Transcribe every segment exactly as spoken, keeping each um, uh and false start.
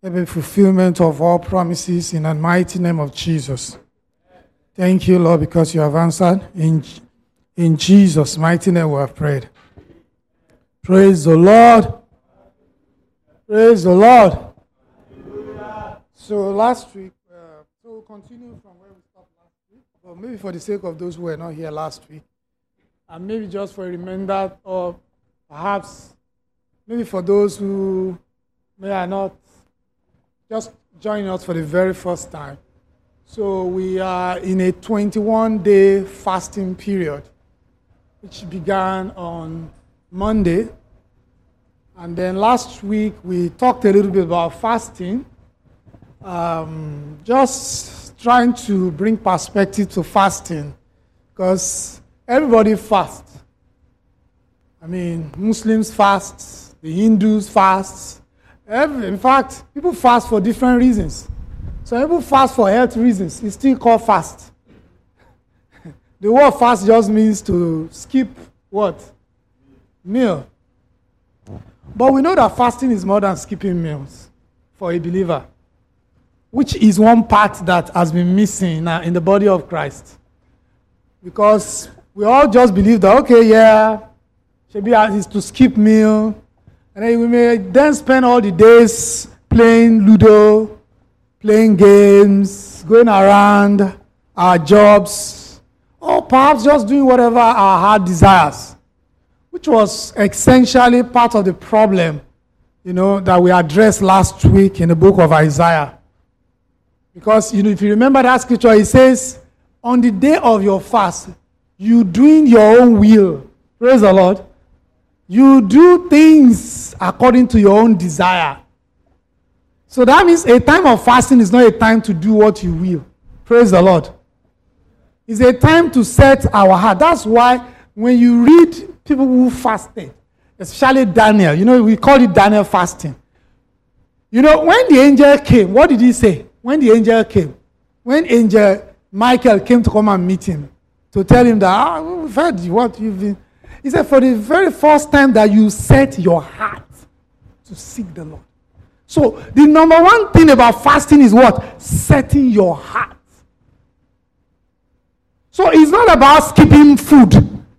every fulfillment of all promises in the mighty name of Jesus. Thank you, Lord, because you have answered. In, in Jesus' mighty name we have prayed. Praise the Lord. Praise the Lord. So last week, uh, so we'll continue from where we stopped last week, but maybe for the sake of those who were not here last week, and maybe just for a reminder, or perhaps maybe for those who may are not just joining us for the very first time. So we are in a twenty-one day fasting period, which began on Monday. And then last week we talked a little bit about fasting, um, just trying to bring perspective to fasting, because everybody fasts. I mean, Muslims fast, the Hindus fast. Every, in fact, people fast for different reasons. So people fast for health reasons. It's still called fast. The word fast just means to skip what? Meal. But we know that fasting is more than skipping meals for a believer, which is one part that has been missing in the body of Christ. Because we all just believe that, okay, yeah, should be is to skip meal, and then we may then spend all the days playing Ludo, playing games, going around our jobs, or perhaps just doing whatever our heart desires, which was essentially part of the problem, you know, that we addressed last week in the book of Isaiah. Because, you know, if you remember that scripture, it says, on the day of your fast, you doing your own will. Praise the Lord. You do things according to your own desire. So that means a time of fasting is not a time to do what you will. Praise the Lord. It's a time to set our heart. That's why when you read people who fasted, especially Daniel, you know, we call it Daniel fasting. You know, when the angel came, what did he say? When the angel came, when angel Michael came to come and meet him, to tell him that, ah, we've heard what you've been. He said, for the very first time that you set your heart to seek the Lord. So the number one thing about fasting is what? Setting your heart. So it's not about skipping food.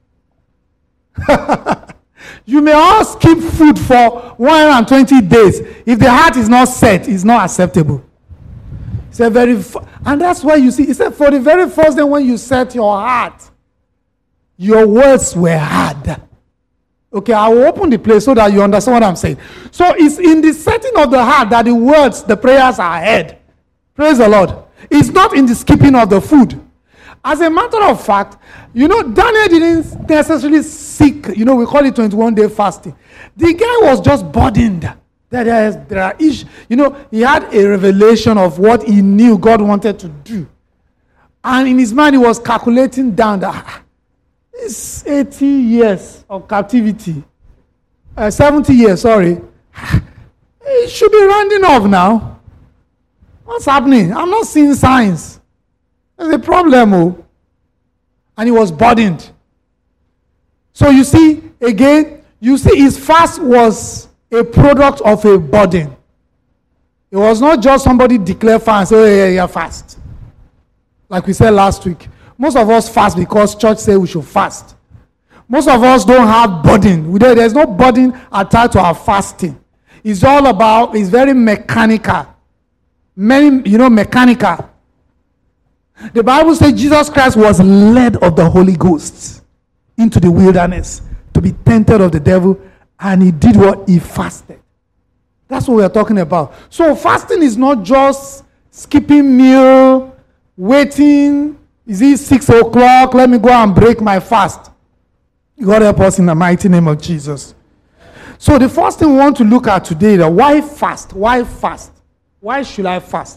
You may all skip food for one hundred twenty days. If the heart is not set, it's not acceptable. It's a very, and that's why you see, he said, for the very first day when you set your heart, your words were hard. Okay, I will open the place so that you understand what I'm saying. So it's in the setting of the heart that the words, the prayers are heard. Praise the Lord. It's not in the skipping of the food. As a matter of fact, you know, Daniel didn't necessarily seek, you know, we call it twenty-one day fasting. The guy was just burdened. That there, is, there are issues. You know, he had a revelation of what he knew God wanted to do. And in his mind, he was calculating down that it's eighty years of captivity. Uh, seventy years, sorry. It should be rounding off now. What's happening? I'm not seeing signs. There's a problem. Oh. And he was burdened. So you see, again, you see his fast was a product of a burden. It was not just somebody declare fast and say, oh, yeah, yeah, fast. Like we said last week. Most of us fast because church said we should fast. Most of us don't have burden. There's no burden attached to our fasting. It's all about, it's very mechanical. Many, you know, mechanical. The Bible says Jesus Christ was led of the Holy Ghost into the wilderness to be tempted of the devil, and he did what? He fasted. That's what we are talking about. So fasting is not just skipping meal, waiting. Is it six o'clock? Let me go and break my fast. God help us in the mighty name of Jesus. So the first thing we want to look at today is why fast? Why fast? Why should I fast?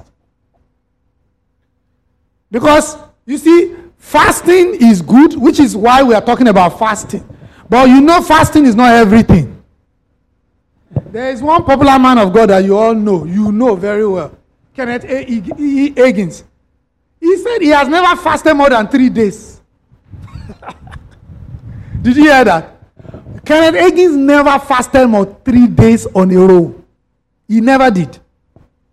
Because, you see, fasting is good, which is why we are talking about fasting. But you know fasting is not everything. There is one popular man of God that you all know. You know very well. Kenneth A. E. Hagin. He said he has never fasted more than three days. Did you hear that? Kenneth Hagin never fasted more three days on a row. He never did.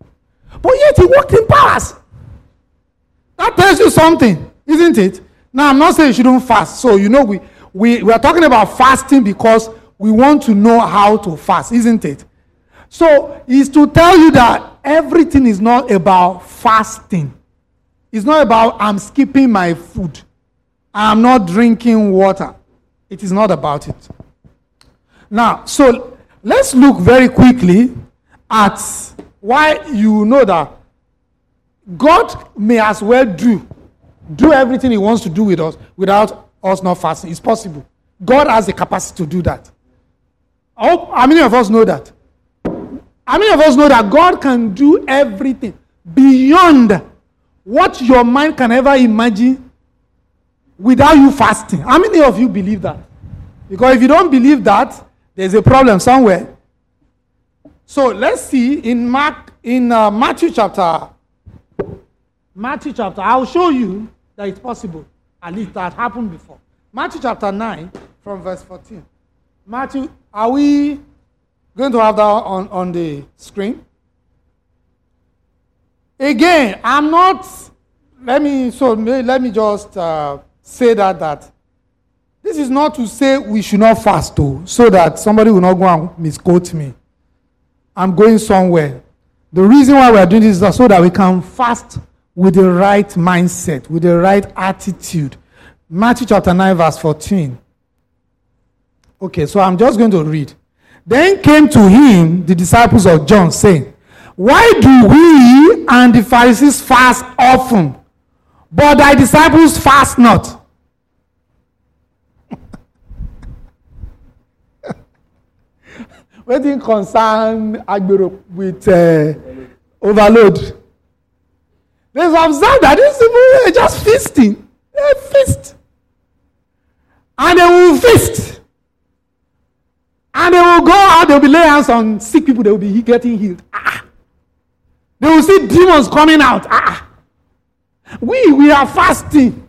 but yet he walked in powers. That tells you something, isn't it? Now, I'm not saying you shouldn't fast. So, you know, we, we, we are talking about fasting because we want to know how to fast, isn't it? So, it's to tell you that everything is not about fasting. It's not about I'm skipping my food. I'm not drinking water. It is not about it. Now, so let's look very quickly at why you know that God may as well do do everything he wants to do with us without us not fasting. It's possible. God has the capacity to do that. I hope, how many of us know that? How many of us know that God can do everything beyond what your mind can ever imagine without you fasting? How many of you believe that? Because if you don't believe that, there's a problem somewhere. So let's see in Mark, in uh, Matthew chapter, Matthew chapter, I'll show you that it's possible. At least that happened before. Matthew chapter nine from verse fourteen. Matthew, are we going to have that on, on the screen? Again, I'm not, let me, so let me just uh, say that, that this is not to say we should not fast though, so that somebody will not go and misquote me. I'm going somewhere. The reason why we are doing this is so that we can fast with the right mindset, with the right attitude. Matthew chapter nine, verse fourteen. Okay, so I'm just going to read. Then came to him the disciples of John, saying, why do we and the Pharisees fast often, but thy disciples fast not? What do you concern Agbero with uh, overload? They've observed that these people are just feasting. They feast. And they will feast. And they will go out, they will be laying hands on sick people, they will be getting healed. Ah. They will see demons coming out. Ah. We, we are fasting.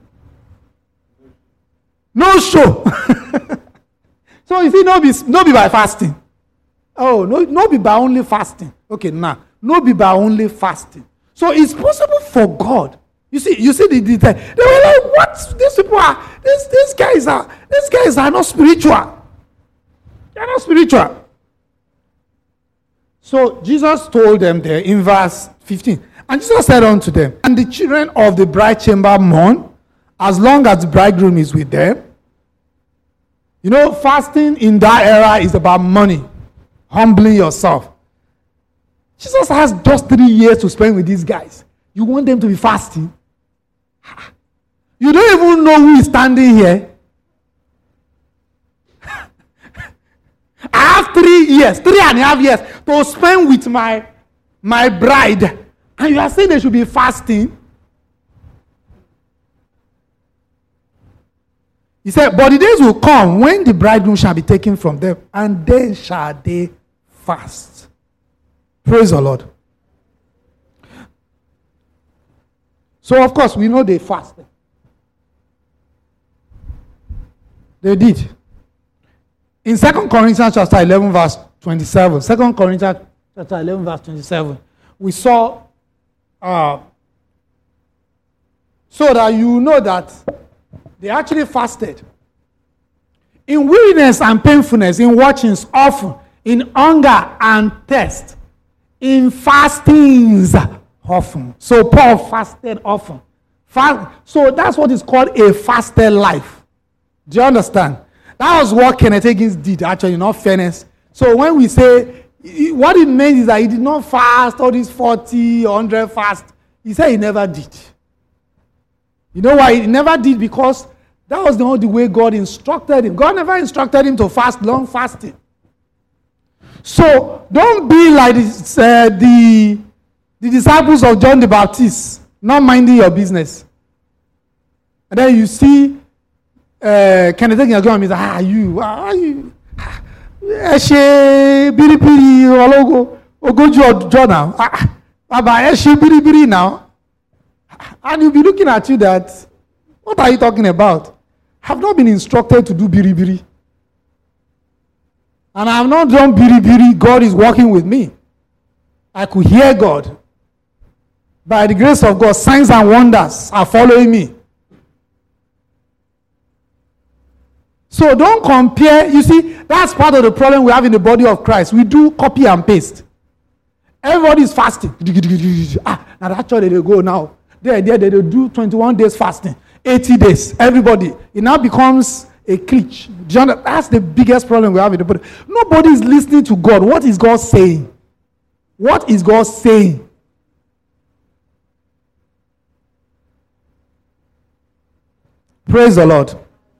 No show. So you see, no be, no be by fasting. Oh, no, no be by only fasting. Okay, now, no be by only fasting. So it's possible for God. You see, you see the detail. They were like, what? These people are, these, these guys are, these guys are not spiritual. They are not spiritual. So Jesus told them there in verse fifteen. And Jesus said unto them, and the children of the bride chamber mourn, as long as the bridegroom is with them. You know, fasting in that era is about money. Humbling yourself. Jesus has just three years to spend with these guys. You want them to be fasting? You don't even know who is standing here. I have three years, three and a half years to spend with my, my bride. And you are saying they should be fasting? He said, but the days will come when the bridegroom shall be taken from them, and then shall they fast. Praise the Lord. So, of course, we know they fasted. They did. In Second Corinthians chapter eleven, verse twenty-seven, Second Corinthians chapter eleven, verse twenty-seven, we saw, uh, so that you know that they actually fasted. In weariness and painfulness, in watchings often, in hunger and thirst, in fastings often. So Paul fasted often. Fast, so that's what is called a fasted life. Do you understand? That was what Kenneth Hagin did, actually, in all fairness. So when we say, what it means is that he did not fast all these forty or one hundred fasts. He said he never did. You know why? He never did because that was not the way God instructed him. God never instructed him to fast long fasting. So don't be like this, uh, the, the disciples of John the Baptist, not minding your business. And then you see uh, Kenneth Hagin going and say, ah, you, ah, you, ẹ ṣe biribiri ologo ogójì ọjọ́ now. Baba, ẹ ṣe biribiri now. And he'll be looking at you that, what are you talking about? I have not been instructed to do biribiri. And I have not done biribiri. God is working with me. I could hear God. by the grace of God, signs and wonders are following me. So don't compare. You see, that's part of the problem we have in the body of Christ. We do copy and paste. Everybody is fasting. Ah, now that's how they go now. There, there, they do twenty-one days fasting, eighty days. Everybody. It now becomes a cliché. That's the biggest problem we have in the body. Nobody is listening to God. What is God saying? What is God saying? Praise the Lord.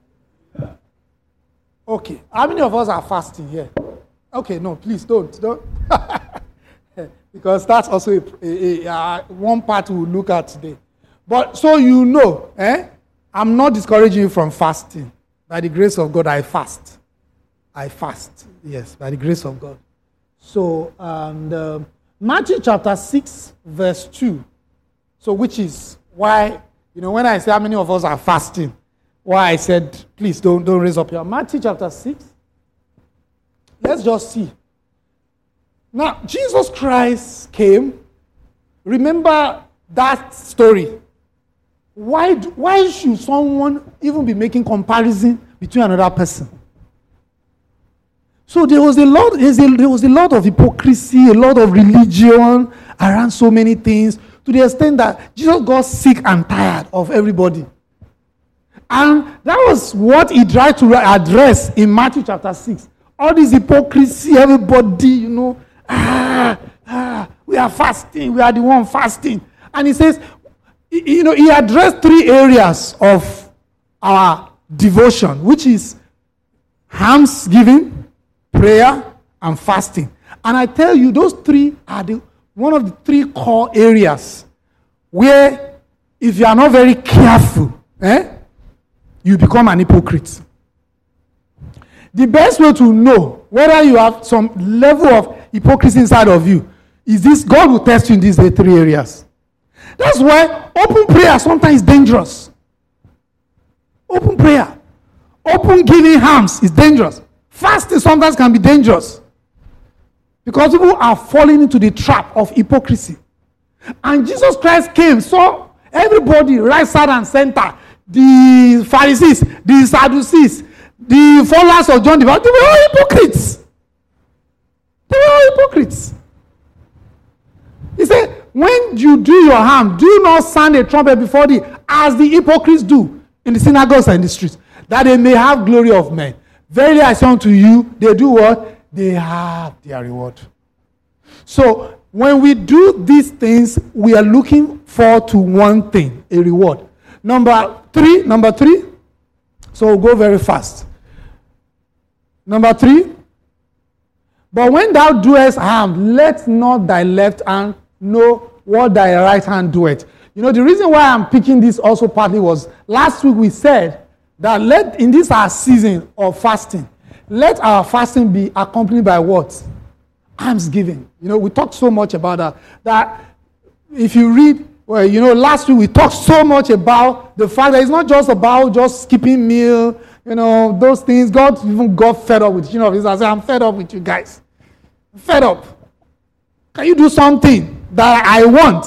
Okay. How many of us are fasting here? Okay, no, please don't. Don't. Because that's also a, a, a, uh, one part we'll look at today. But so you know, eh? I'm not discouraging you from fasting. By the grace of God, I fast. I fast. Yes, by the grace of God. So, um, the, Matthew chapter six, verse two. So, which is why, you know, when I say how many of us are fasting, why I said, please don't, don't raise up your Matthew chapter six. Let's just see. Now, Jesus Christ came. Remember that story. Why, why should someone even be making comparison between another person? So there was a lot, there was a lot of hypocrisy, a lot of religion around so many things, to the extent that Jesus got sick and tired of everybody. And that was what he tried to address in Matthew chapter six. All this hypocrisy, everybody, you know, ah, ah, we are fasting, we are the one fasting. And he says, you know, he addressed three areas of our devotion, which is almsgiving, prayer, and fasting. And I tell you, those three are the one of the three core areas where, if you are not very careful, eh, you become an hypocrite. The best way to know whether you have some level of hypocrisy inside of you is this: God will test you in these three areas. That's why open prayer sometimes is dangerous. Open prayer, open giving alms is dangerous. Fasting sometimes can be dangerous because people are falling into the trap of hypocrisy. And Jesus Christ came, saw everybody right side and center. The Pharisees, the Sadducees, the followers of John the Baptist, they were all hypocrites. They were all hypocrites. He said, when you do your harm, do not sound a trumpet before thee, as the hypocrites do in the synagogues and in the streets, that they may have glory of men. Verily I say unto you, they do what? They have their reward. So, when we do these things, we are looking forward to one thing, a reward. Number three, number three. So we'll go very fast. Number three. But when thou doest harm, let not thy left hand know what thy right hand doeth. You know, the reason why I'm picking this also partly was last week we said that let in this our season of fasting, let our fasting be accompanied by what? Almsgiving. You know, we talked so much about that. That if you read, well, you know, last week we talked so much about the fact that it's not just about just skipping meal, you know, those things. God even got fed up with, you know, he said, I'm fed up with you guys. I'm fed up. Can you do something that I want?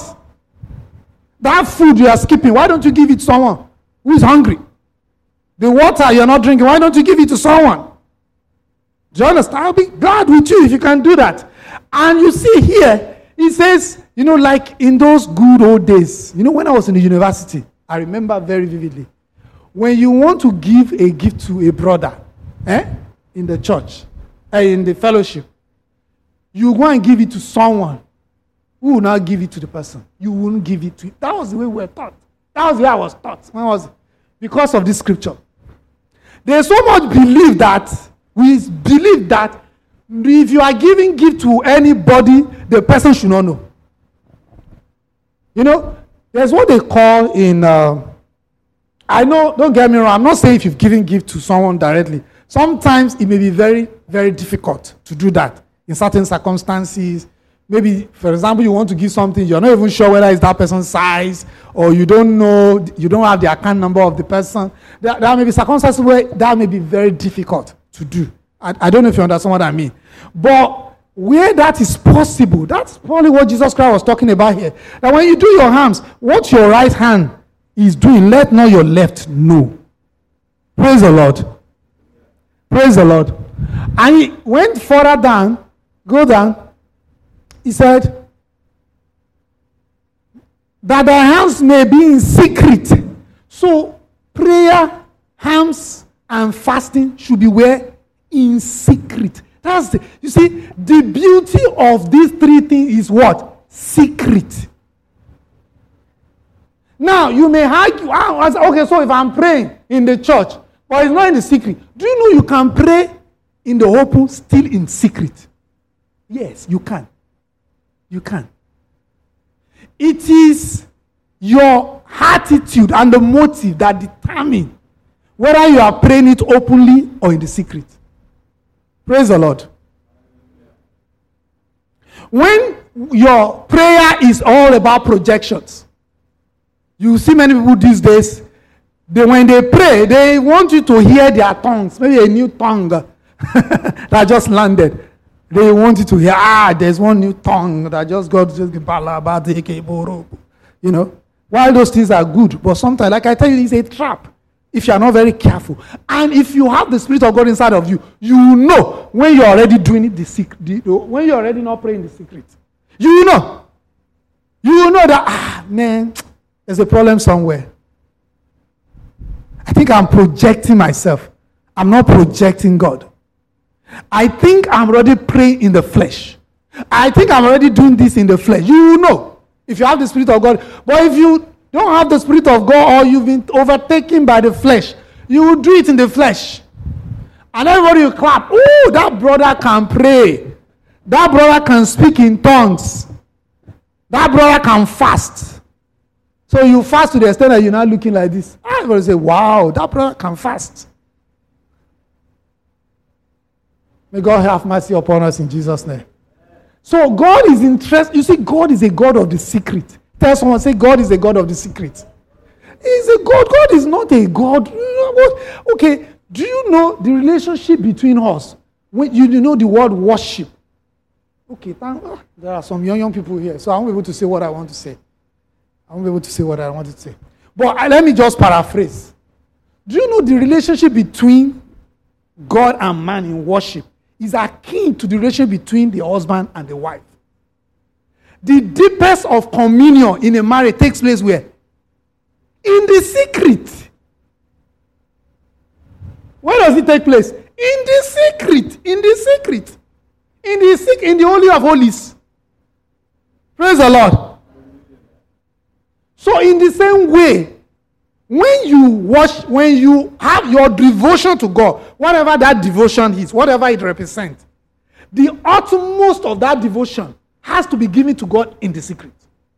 That food you are skipping, why don't you give it to someone who is hungry? The water you're not drinking, why don't you give it to someone? Do you understand? I'll be glad with you if you can do that. And you see here, he says, you know, like in those good old days, you know, when I was in the university, I remember very vividly, when you want to give a gift to a brother, eh, in the church, eh, in the fellowship, you go and give it to someone who will not give it to the person. You wouldn't give it to him. That was the way we were taught. That was the way I was taught. When I was, because of this scripture. There's so much belief that, we believe that if you are giving gift to anybody, the person should not know. You know, there's what they call in, uh, I know, don't get me wrong, I'm not saying if you've given gift to someone directly. Sometimes it may be very, very difficult to do that in certain circumstances. Maybe, for example, you want to give something, you're not even sure whether it's that person's size, or you don't know, you don't have the account number of the person. There, there may be circumstances where that may be very difficult to do. I, I don't know if you understand what I mean. But where that is possible, that's probably what Jesus Christ was talking about here. That when you do your hands, what your right hand is doing, let not your left know. Praise the Lord. Praise the Lord. And he went further down, go down. He said, that thy hands may be in secret. So prayer, hands, and fasting should be where? In secret. That's the, you see, the beauty of these three things is what? Secret. Now, you may argue, okay, so if I'm praying in the church, but it's not in the secret, do you know you can pray in the open still in secret? Yes, you can. You can. It is your attitude and the motive that determine whether you are praying it openly or in the secret. Praise the Lord. When your prayer is all about projections, you see many people these days, they, when they pray, they want you to hear their tongues, maybe a new tongue that just landed. They want you to hear, ah, there's one new tongue that just got, just you know. While those things are good, but sometimes, like I tell you, it's a trap if you are not very careful. And if you have the Spirit of God inside of you, you will know when you're already doing it the secret, the, when you're already not praying the secret. You will know. You will know that, ah, man, there's a problem somewhere. I think I'm projecting myself. I'm not projecting God. I think I'm already praying in the flesh. I think I'm already doing this in the flesh. You will know if you have the Spirit of God. But if you don't have the Spirit of God or you've been overtaken by the flesh, you will do it in the flesh. And everybody will clap. Oh, that brother can pray. That brother can speak in tongues. That brother can fast. So you fast to the extent that you're not looking like this. Everybody say, wow, that brother can fast. May God have mercy upon us in Jesus' name. So God is interested. You see, God is a God of the secret. Tell someone, say, God is a God of the secret. He's a God. God is not a God. Okay, do you know the relationship between us? When you, you know the word worship. Okay, thank, oh, there are some young, young people here, so I won't be able to say what I want to say. I won't be able to say what I wanted to say. But uh, let me just paraphrase. Do you know the relationship between God and man in worship is akin to the relationship between the husband and the wife? The deepest of communion in a marriage takes place where? In the secret. Where does it take place? In the secret. In the secret. In the secret. In the Holy of Holies. Praise the Lord. So in the same way, when you watch, when you have your devotion to God, whatever that devotion is, whatever it represents, the utmost of that devotion has to be given to God in the secret.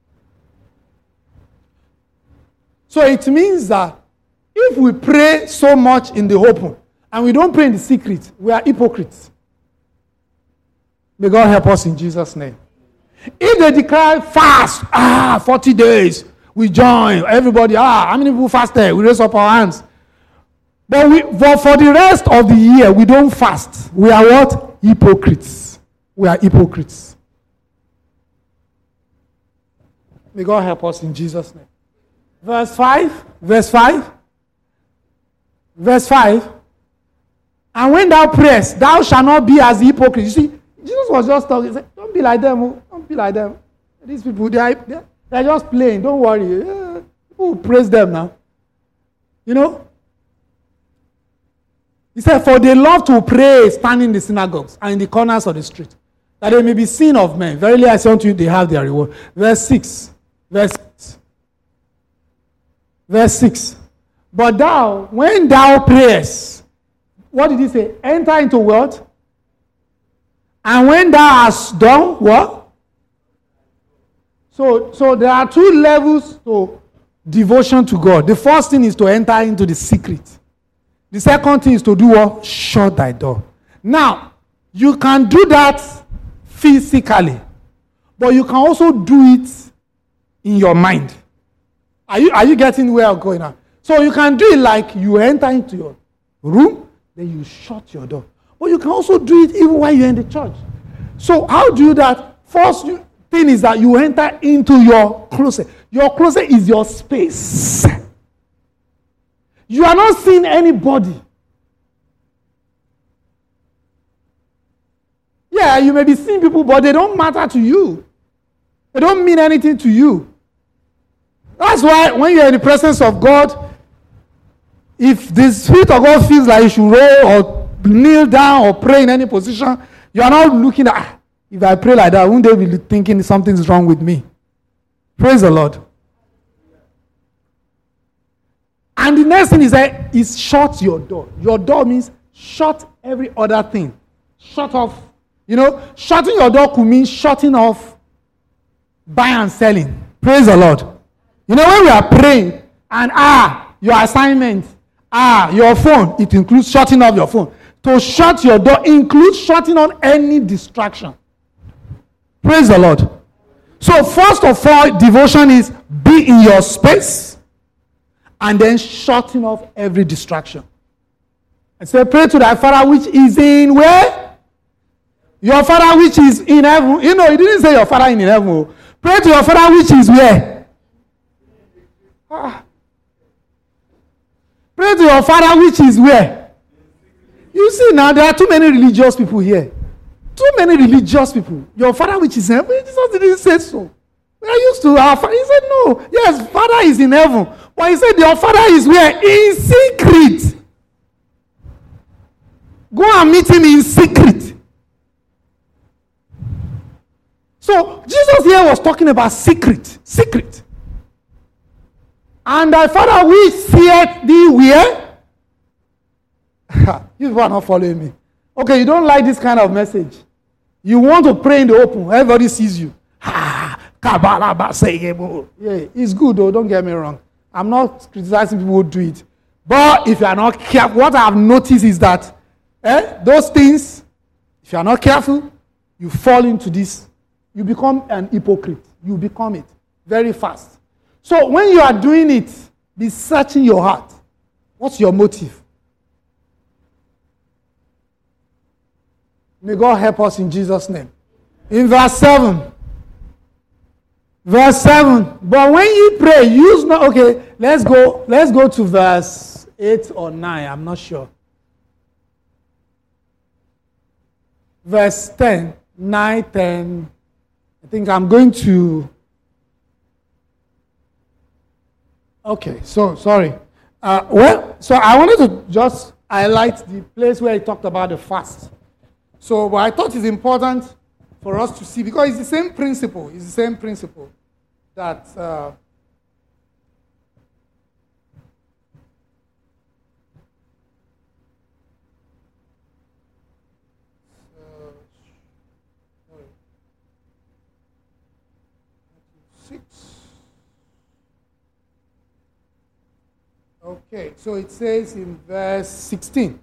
So it means that if we pray so much in the open and we don't pray in the secret, we are hypocrites. May God help us in Jesus' name. If they declare fast, ah, forty days, we join, everybody, ah, how many people fasted? We raise up our hands. But we, for, for the rest of the year, we don't fast. We are what? Hypocrites. We are hypocrites. May God help us in Jesus' name. Verse five. Verse five. Verse five. And when thou prayest, thou shalt not be as the hypocrite. You see, Jesus was just talking. He said, don't be like them. Don't be like them. These people, they are, they are, they are just playing. Don't worry. Yeah, people will praise them now. You know? He said, for they love to pray standing in the synagogues and in the corners of the street, that they may be seen of men. Verily I say unto you, they have their reward. Verse six. Verse six. Verse six. But thou, when thou prayest, what did he say? Enter into what? And when thou hast done what? So, so there are two levels to devotion to God. The first thing is to enter into the secret. The second thing is to do what? Shut thy door. Now, you can do that physically, but you can also do it in your mind. Are you, are you getting where I'm going now? So you can do it like you enter into your room, then you shut your door. But you can also do it even while you're in the church. So how do you do that? First thing is that you enter into your closet. Your closet is your space. You are not seeing anybody. Yeah, you may be seeing people, but they don't matter to you. They don't mean anything to you. That's why when you're in the presence of God, if the Spirit of God feels like you should roll or kneel down or pray in any position, you are not looking at, ah, if I pray like that, won't they be thinking something's wrong with me? Praise the Lord. And the next thing is that is shut your door. Your door means shut every other thing. Shut off. You know, shutting your door could mean shutting off buying and selling. Praise the Lord. You know, when we are praying and ah, your assignment, ah, your phone, it includes shutting off your phone. To shut your door includes shutting on any distraction. Praise the Lord. So first of all, devotion is be in your space and then shutting off every distraction. And say, pray to thy Father which is in where? Your Father which is in heaven. You know, he didn't say your Father in heaven. Pray to your Father which is where? Ah. Pray to your Father which is where? You see now, there are too many religious people here. Too many religious people. Your Father which is in heaven. Jesus didn't say so. We are used to our Father. He said no. Yes, Father is in heaven. But he said your Father is where? In secret. Go and meet him in secret. So Jesus here was talking about secret. Secret. And thy Father which seeth thee where? You people are not following me. Okay, you don't like this kind of message. You want to pray in the open. Everybody sees you. Yeah, it's good though, don't get me wrong. I'm not criticizing people who do it. But if you are not careful, what I've noticed is that eh, those things, if you are not careful, you fall into this. You become an hypocrite. You become it very fast. So when you are doing it, be searching your heart. What's your motive? May God help us in Jesus' name. In verse seven. Verse seven. But when you pray, use not. Okay, let's go. Let's go to verse eight or nine. I'm not sure. Verse ten, nine, ten. I think I'm going to. Okay, so sorry. Uh, well, so I wanted to just highlight the place where he talked about the fast. So, but I thought it's important for us to see, because it's the same principle. It's the same principle that uh, six. Okay, so it says in verse sixteen.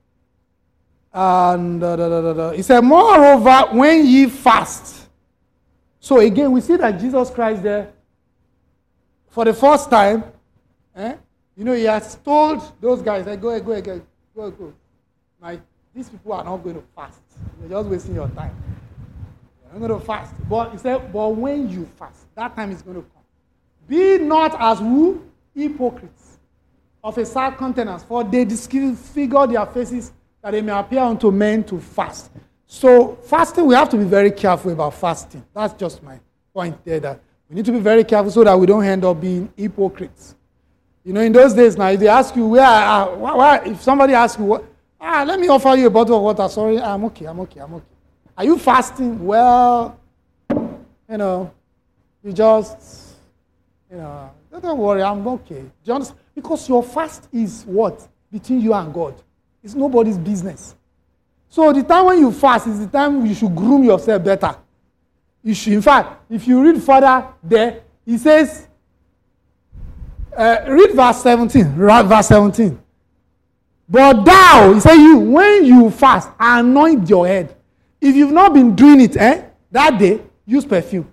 And uh, da, da, da, da. He said, moreover, when ye fast. So again, we see that Jesus Christ there, for the first time, eh, you know, he has told those guys, hey, go ahead, go ahead, go ahead, go ahead, go. Like, these people are not going to fast. You're just wasting your time. You're not going to fast. But he said, but when you fast, that time is going to come. Be not as who? Hypocrites of a sad countenance, for they disfigure their faces, that they may appear unto men to fast. So fasting, we have to be very careful about fasting. That's just my point there, that we need to be very careful so that we don't end up being hypocrites. You know, in those days now, if they ask you, where, uh, why, why, if somebody asks you, what, ah, let me offer you a bottle of water, sorry, I'm okay, I'm okay, I'm okay. Are you fasting? Well, you know, you just, you know, don't worry, I'm okay. Do you understand? Because your fast is what? Between you and God. It's nobody's business. So the time when you fast is the time you should groom yourself better. You should, in fact, if you read further there, he says, uh, read verse seventeen. Verse seventeen. But thou, he said, you, when you fast, anoint your head. If you've not been doing it, eh, that day, use perfume.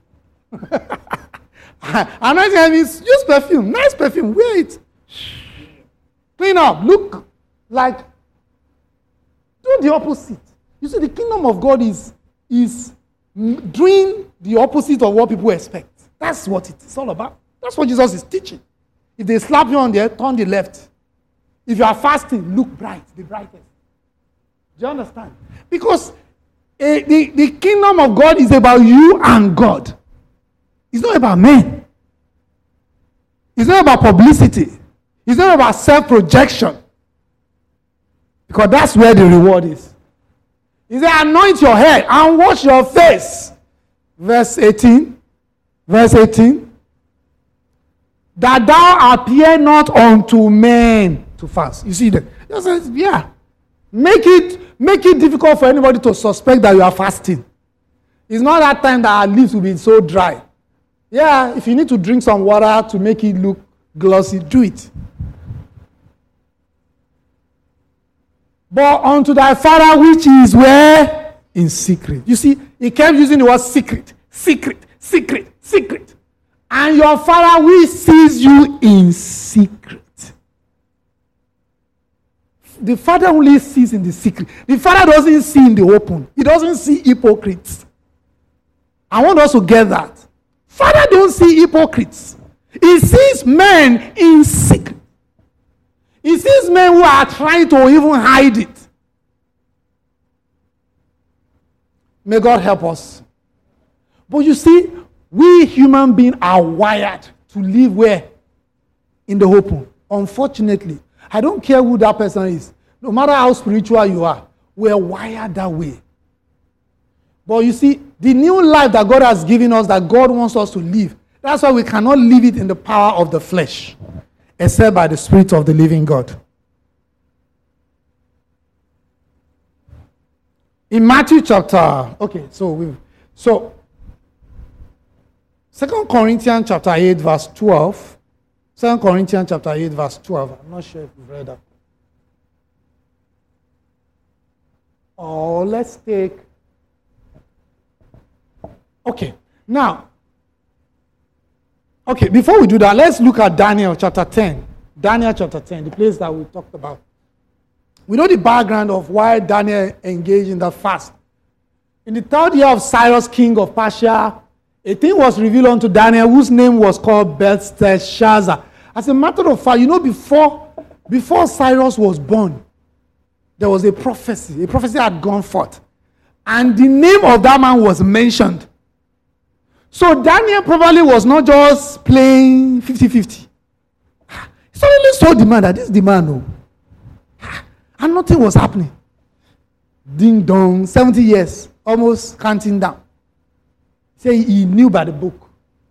Anoint your head means use perfume. Nice perfume. Wear it. Clean up. Look like. Do the opposite. You see, the kingdom of God is, is doing the opposite of what people expect. That's what it's all about. That's what Jesus is teaching. If they slap you on the head, turn the left. If you are fasting, look bright, the brightest. Do you understand? Because uh, the, the kingdom of God is about you and God. It's not about men. It's not about publicity. It's not about self-projection. Because that's where the reward is. He said, anoint your head and wash your face. Verse eighteen. Verse eighteen. That thou appear not unto men to fast. You see that? He says, yeah. Make it, make it difficult for anybody to suspect that you are fasting. It's not that time that our lips will be so dry. Yeah, if you need to drink some water to make it look glossy, do it. But unto thy Father which is where? In secret. You see, he kept using the word secret, secret, secret, secret. And your Father will sees you in secret. The Father only sees in the secret. The Father doesn't see in the open. He doesn't see hypocrites. I want us to get that. Father don't see hypocrites. He sees men in secret. He sees men who are trying to even hide it. May God help us. But you see, we human beings are wired to live where? In the open. Unfortunately, I don't care who that person is. No matter how spiritual you are, we're wired that way. But you see, the new life that God has given us, that God wants us to live, that's why we cannot live it in the power of the flesh, except by the Spirit of the living God. In Matthew chapter, okay, so we, so Second Corinthians chapter eight, verse twelve. Second Corinthians chapter eight, verse twelve. I'm not sure if you've read that. Oh, let's take. Okay, now. Okay, before we do that, let's look at Daniel chapter ten. Daniel chapter ten, the place that we talked about. We know the background of why Daniel engaged in that fast. In the third year of Cyrus, king of Persia, a thing was revealed unto Daniel whose name was called Belteshazzar. As a matter of fact, you know, before, before Cyrus was born, there was a prophecy. A prophecy had gone forth. And the name of that man was mentioned. So Daniel probably was not just playing fifty-fifty. He suddenly saw the man, that this is the man. No. And nothing was happening. Ding dong, seventy years, almost counting down. Say he knew by the book.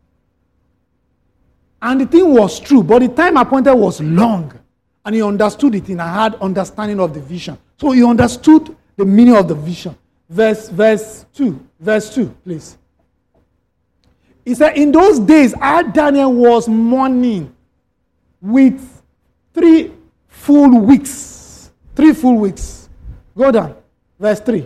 And the thing was true, but the time appointed was long. And he understood it and had understanding of the vision. So he understood the meaning of the vision. Verse, verse two. Verse two, please. He said, in those days, our Daniel was mourning with three full weeks. Three full weeks. Go down. Verse three.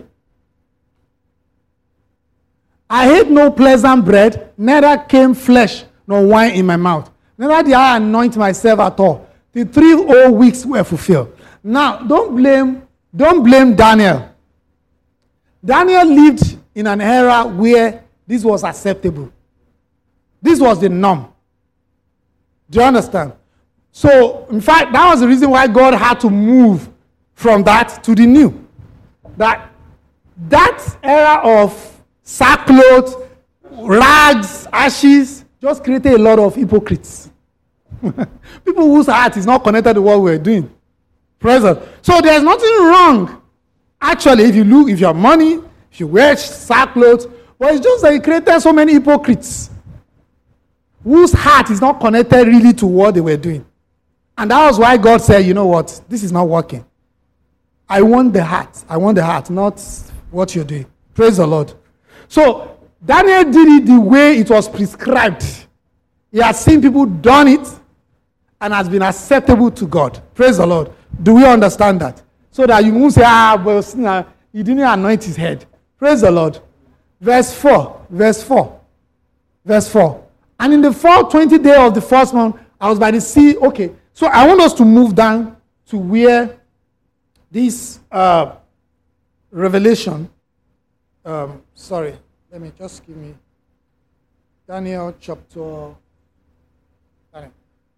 I ate no pleasant bread, neither came flesh nor wine in my mouth. Neither did I anoint myself at all. The three whole weeks were fulfilled. Now, don't blame, don't blame Daniel. Daniel lived in an era where this was acceptable. This was the norm. Do you understand? So, in fact, that was the reason why God had to move from that to the new. That that era of sackcloth, rags, ashes, just created a lot of hypocrites. People whose heart is not connected to what we're doing. Present. So there's nothing wrong. Actually, if you look, if you have money, if you wear sackcloth, but it's just that it created so many hypocrites whose heart is not connected really to what they were doing. And that was why God said, you know what, this is not working. I want the heart. I want the heart, not what you're doing. Praise the Lord. So Daniel did it the way it was prescribed. He has seen people done it and has been acceptable to God. Praise the Lord. Do we understand that? So that you won't say, ah, well, he didn't anoint his head. Praise the Lord. Verse four. Verse four. Verse four. And in the fourth twenty day of the first month, I was by the sea. Okay. So I want us to move down to where this uh, revelation, Um, sorry, let me just give me Daniel chapter Daniel,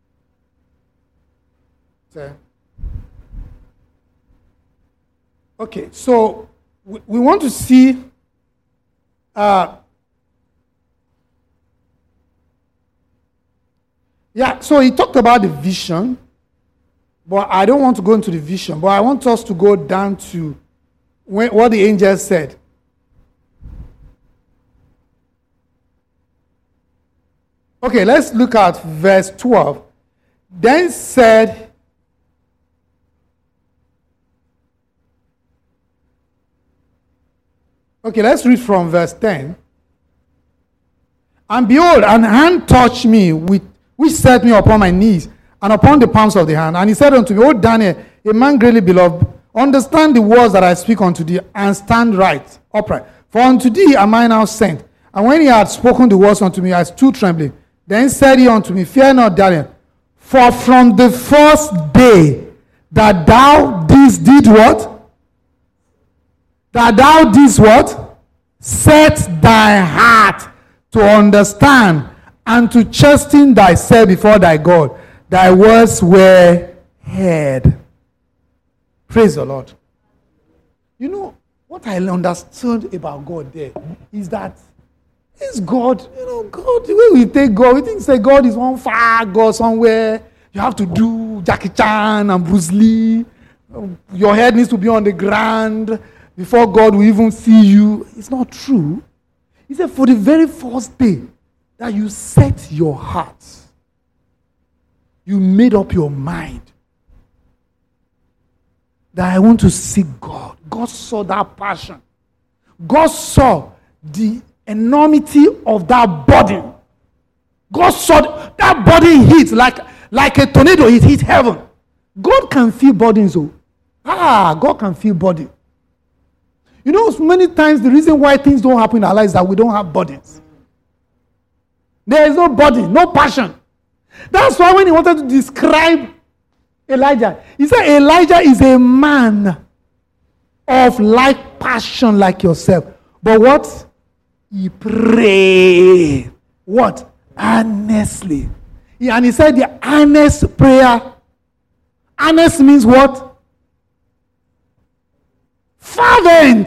ten. Okay, so we, we want to see uh, yeah, so he talked about the vision, but I don't want to go into the vision, but I want us to go down to when, what the angel said. Okay, let's look at verse twelve. Then said, okay, let's read from verse ten. And behold, an hand touched me, with, which set me upon my knees, and upon the palms of the hand. And he said unto me, O Daniel, a man greatly beloved, understand the words that I speak unto thee, and stand right, upright. For unto thee am I now sent. And when he had spoken the words unto me, I stood trembling. Then said he unto me, fear not, Daniel, for from the first day that thou didst did what? That thou didst what? Set thy heart to understand and to chasten thyself before thy God. Thy words were heard. Praise the Lord. You know, what I understood about God there is that this God, you know, God, the way we take God, we think say God is one far God somewhere. You have to do Jackie Chan and Bruce Lee. Your head needs to be on the ground before God will even see you. It's not true. He said, for the very first day that you set your heart, you made up your mind that I want to seek God. God saw that passion. God saw the enormity of that burden. God saw that burden hit like, like a tornado. It hit heaven. God can feel burdens. Oh. Ah, God can feel burden. You know, many times the reason why things don't happen in our lives is that we don't have burdens. There is no burden, no passion. That's why when he wanted to describe Elijah, he said Elijah is a man of like passion like yourself. But what? He prayed. What? Earnestly. Yeah, and he said the earnest prayer. Earnest means what? Fervent.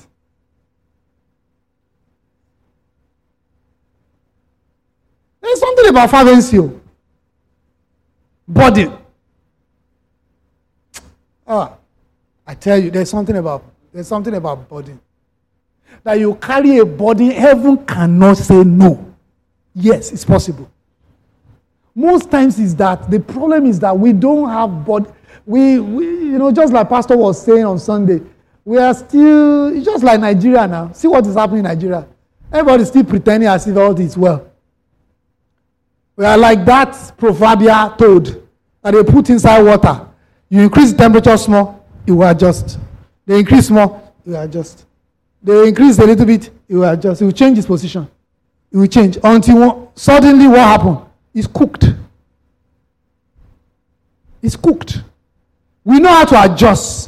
There's something about fervency. Body. Ah, I tell you, there's something about there's something about body. That you carry a body, heaven cannot say no. Yes, it's possible. Most times is that the problem is that we don't have body. We, we, you know, just like Pastor was saying on Sunday, we are still, it's just like Nigeria now. See what is happening in Nigeria. Everybody's still pretending as if all is well. We are like that proverbial toad that they put inside water. You increase the temperature small, it will adjust. They increase small, it will adjust. They increase a little bit, it will adjust. It will change its position. It will change until one, suddenly what happened? It's cooked. It's cooked. We know how to adjust.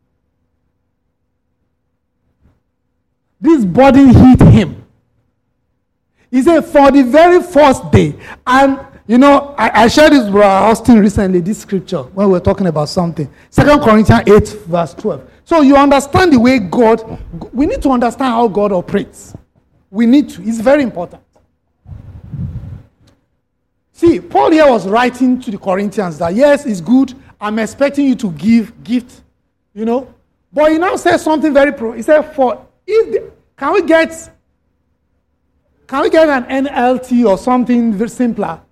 This body hit him. He said, for the very first day. And, you know, I, I shared this with Brother Austin recently, this scripture, when we were talking about something. Second Corinthians eight, verse twelve. So you understand the way God, we need to understand how God operates. We need to. It's very important. See, Paul here was writing to the Corinthians that, yes, it's good. I'm expecting you to give gift, you know. But he now says something very pro. He said, for if the, can we get can we get an N L T or something very simpler?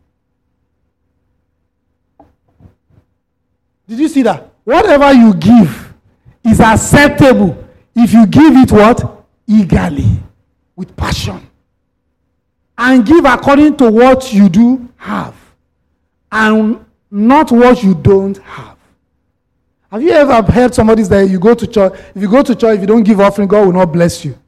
Did you see that? Whatever you give is acceptable if you give it what? Eagerly, with passion. And give according to what you do have. And not what you don't have. Have you ever heard somebody say, you go to church, if you go to church, if you don't give offering, God will not bless you?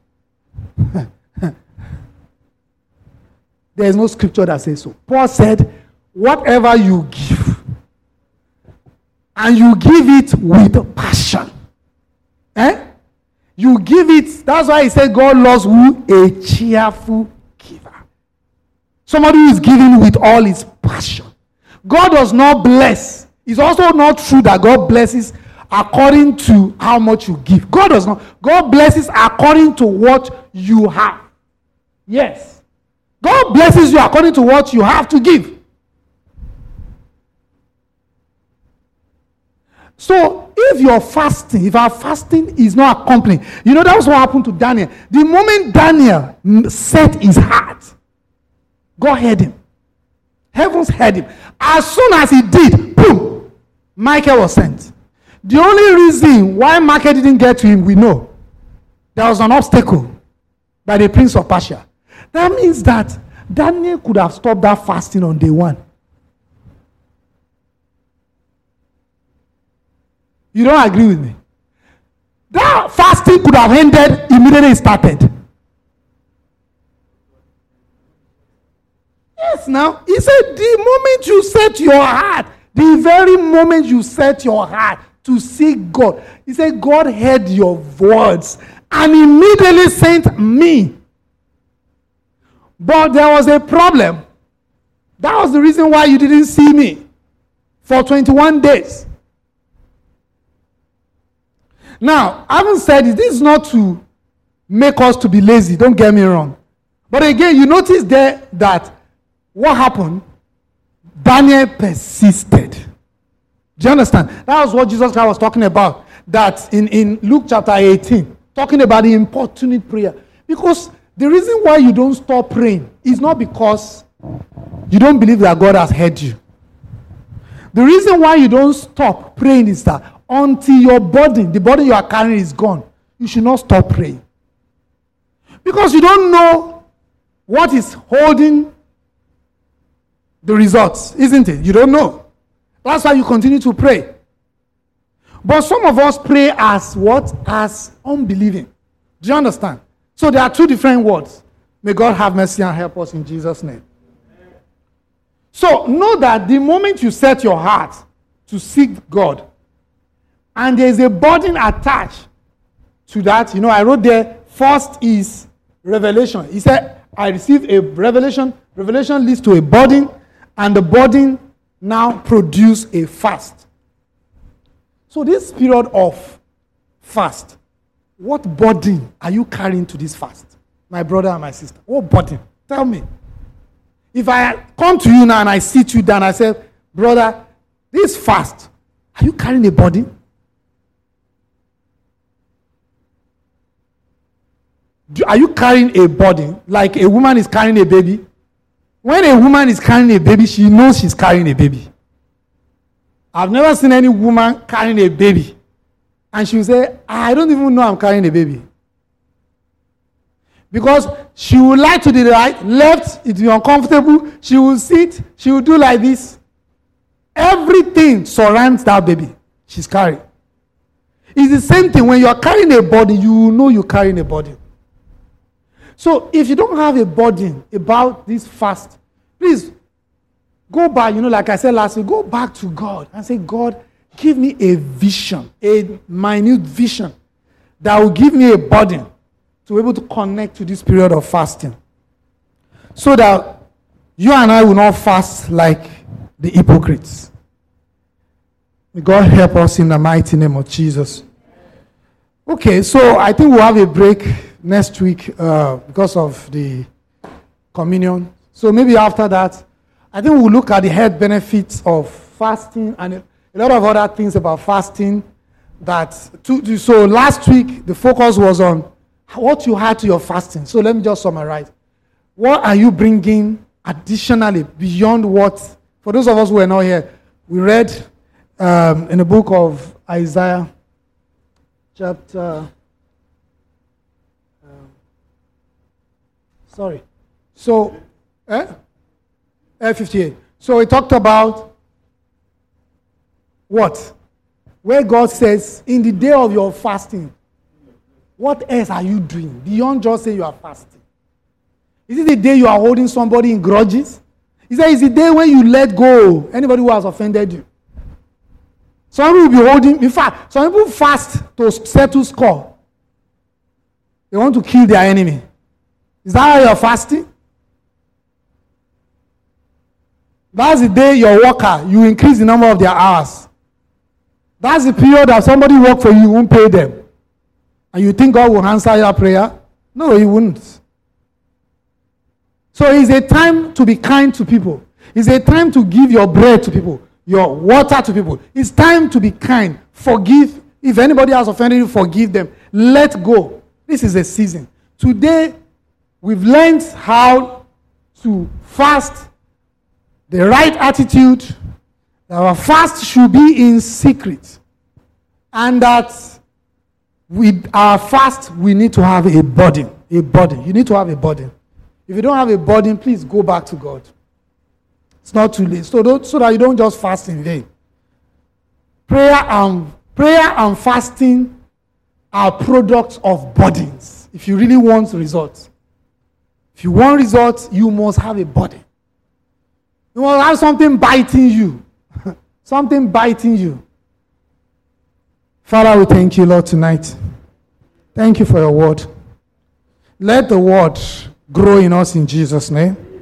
There is no scripture that says so. Paul said, whatever you give, and you give it with passion. Eh? You give it. That's why he said God loves who? A cheerful giver. Somebody who is giving with all his passion. God does not bless. It's also not true that God blesses according to how much you give. God does not. God blesses according to what you have. Yes. God blesses you according to what you have to give. So, if you're fasting, if our fasting is not accompanied, you know, that was what happened to Daniel. The moment Daniel set his heart, God heard him. Heavens heard him. As soon as he did, boom, Michael was sent. The only reason why Michael didn't get to him, we know. There was an obstacle by the prince of Persia. That means that Daniel could have stopped that fasting on day one. You don't agree with me? That fasting could have ended immediately it started. Yes, now, he said the moment you set your heart, the very moment you set your heart to seek God, he said God heard your words and immediately sent me. But there was a problem. That was the reason why you didn't see me for twenty-one days. Now, I haven't said it. This is not to make us to be lazy. Don't get me wrong. But again, you notice there that what happened? Daniel persisted. Do you understand? That was what Jesus Christ was talking about. That in, in Luke chapter eighteen, talking about the importunate prayer. Because the reason why you don't stop praying is not because you don't believe that God has heard you. The reason why you don't stop praying is that until your burden, the burden you are carrying is gone, you should not stop praying. Because you don't know what is holding the results, isn't it? You don't know. That's why you continue to pray. But some of us pray as what? As unbelieving. Do you understand? So there are two different words. May God have mercy and help us in Jesus' name. So know that the moment you set your heart to seek God, and there is a burden attached to that. You know, I wrote there, first is revelation. He said, I received a revelation. Revelation leads to a burden, and the burden now produce a fast. So this period of fast, what burden are you carrying to this fast? My brother and my sister, what burden? Tell me. If I come to you now and I sit you down, I say, brother, this fast, are you carrying a burden? Are you carrying a burden like a woman is carrying a baby? When a woman is carrying a baby, she knows she's carrying a baby. I've never seen any woman carrying a baby and she will say, I don't even know I'm carrying a baby. Because she will lie to the right, left, it will be uncomfortable, she will sit, she will do like this. Everything surrounds that baby she's carrying. It's the same thing. When you are carrying a burden, you will know you're carrying a burden. So if you don't have a burden about this fast, please go back, you know, like I said last week, go back to God and say, God, give me a vision, a minute vision that will give me a burden to be able to connect to this period of fasting. So that you and I will not fast like the hypocrites. May God help us in the mighty name of Jesus. Okay, so I think we'll have a break next week uh, because of the communion. So maybe after that, I think we'll look at the health benefits of fasting and a lot of other things about fasting. That to, so last week, the focus was on what you had to your fasting. So let me just summarize. What are you bringing additionally beyond what, for those of us who are not here, we read um, in the book of Isaiah, chapter, um, sorry, so, eh? eh, fifty-eight. So we talked about what? Where God says, in the day of your fasting, what else are you doing beyond just say you are fasting? Is it the day you are holding somebody in grudges? He said, it's the day when you let go anybody who has offended you. Some people will be holding, in fact, some people fast to settle score. They want to kill their enemy. Is that how you're fasting? That's the day your worker, you increase the number of their hours. That's the period that somebody work for you, you won't pay them. And you think God will answer your prayer? No, he wouldn't. So it's a time to be kind to people. It's a time to give your bread to people, your water to people. It's time to be kind. Forgive. If anybody has offended you, forgive them. Let go. This is a season. Today, we've learned how to fast, the right attitude, that our fast should be in secret. And that with our fast, we need to have a burden. A burden. You need to have a burden. If you don't have a burden, please go back to God. It's not too late. So, don't, so that you don't just fast in vain. Prayer and, prayer and fasting are products of burdens. If you really want results. If you want results, you must have a burden. You must have something biting you. Something biting you. Father, we thank you, Lord, tonight. Thank you for your word. Let the word grow in us in Jesus' name.